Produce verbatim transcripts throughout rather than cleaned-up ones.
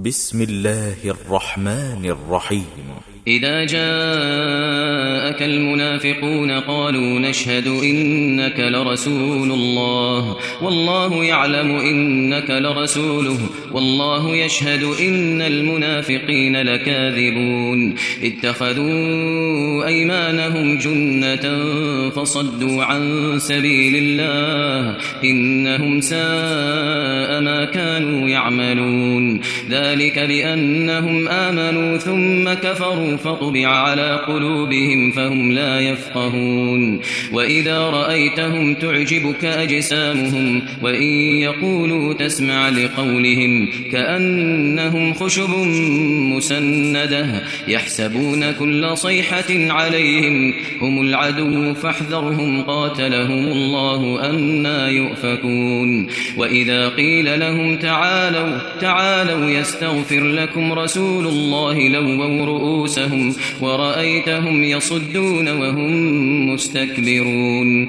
بسم الله الرحمن الرحيم. إذا جاءك المنافقون قالوا نشهد إنك لرسول الله والله يعلم إنك لرسوله والله يشهد إن المنافقين لكاذبون اتخذوا أيمانهم جنة فصدوا عن سبيل الله إنهم ساء ما كانوا يعملون ذلك بأنهم آمنوا ثم كفروا فطبع على قلوبهم فهم لا يفقهون وإذا رأيتهم تعجبك أجسامهم وإن يقولوا تسمع لقولهم كأنهم خشب مسندة يحسبون كل صيحة عليهم هم العدو فاحذرهم قاتلهم الله أنى يؤفكون وإذا قيل لهم تعالوا تعالوا يستغفر لكم رسول الله لووا رؤوسهم ورأيتهم يصدون وهم مستكبرون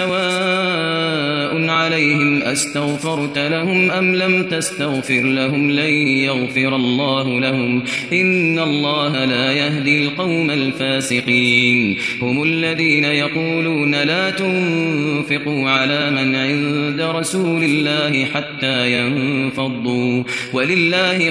سواء عليهم أستغفرت لهم أم لم تستغفر لهم لن يغفر الله لهم إن الله لا يهدي القوم الفاسقين هم الذين يقولون لا تنفقوا على من عند رسول الله حتى ينفضوا ولله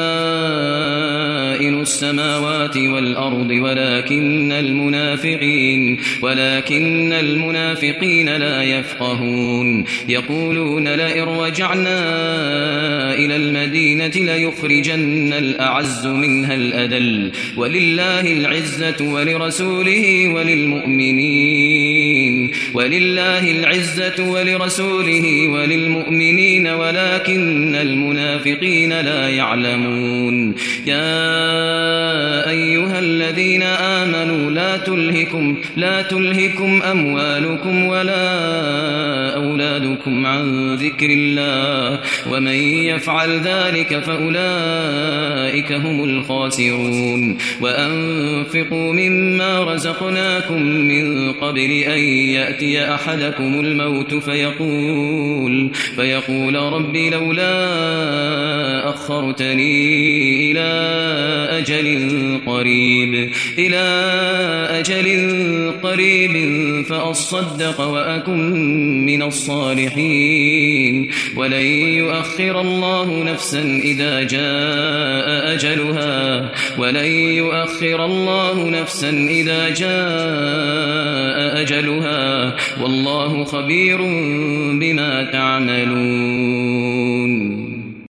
خزائن السماوات والأرض ولكن المنافقين ولكن المنافقين لا يفقهون يقولون لئن رجعنا إلى المدينة ليخرجن الأعز منها الأذل ولله العزة ولرسوله وللمؤمنين ولله العزة ولرسوله وللمؤمنين ولكن المنافقين لا يعلمون يا أيها الذين آمنوا لا تلهكم لا تلهكم أموالكم ولا أولادكم عن ذكر الله ومن يفعل ذلك فأولئك هم الخاسرون وأنفقوا مما رزقناكم من قبل أن يأتي أحدكم الموت فيقول فيقول رب لولا أخرتني إلى أجل قريب إلى أجل قريب فأصدق وأكن من الصالحين ولن يؤخر الله نفسا إذا جاء أجلها ولن يؤخر الله نفسا إذا جاء أجلها والله خبير بما تعملون.